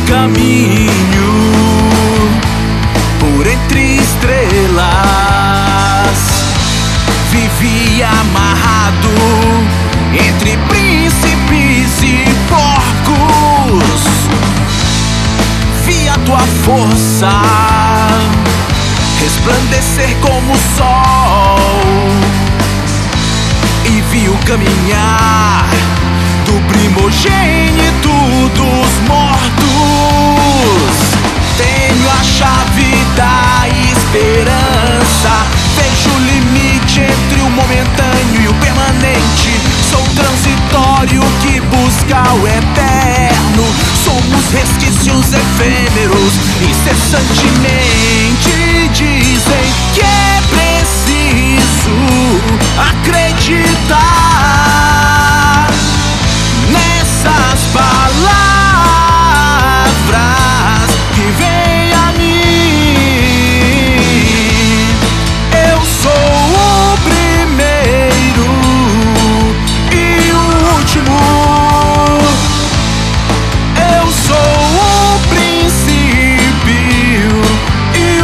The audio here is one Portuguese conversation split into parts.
caminho por entre estrelas. Vivi amarrado entre príncipes e porcos. Vi a tua força resplandecer como o sol e vi o caminhar do primogênito dos mortos. Tenho a chave da esperança, vejo o limite entre o momentâneo e o permanente. Sou transitório que busca o eterno. Somos resquícios efêmeros, incessantemente dizem que é preciso acreditar nessas palavras que vêm a mim. Eu sou o primeiro e o último. Eu sou o princípio e o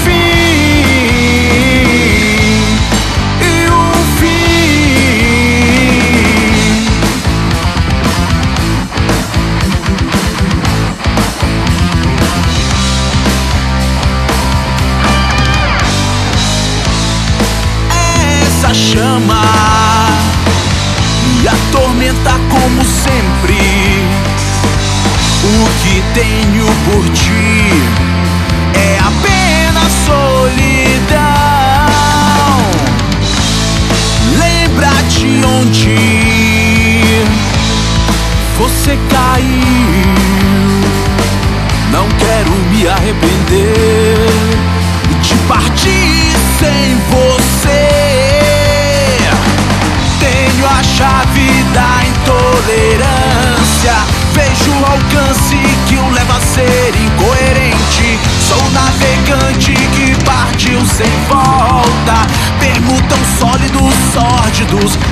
fim. E o fim. Essa chama me atormenta como sempre. O que tenho por ti é apenas solidão. Lembra-te onde você caiu. Não quero me arrepender de partir sem você. Tenho a chave da intolerância, vejo o alcance que o leva a ser incoerente. Sou navegante que partiu sem volta. Permutam sólidos, sórdidos,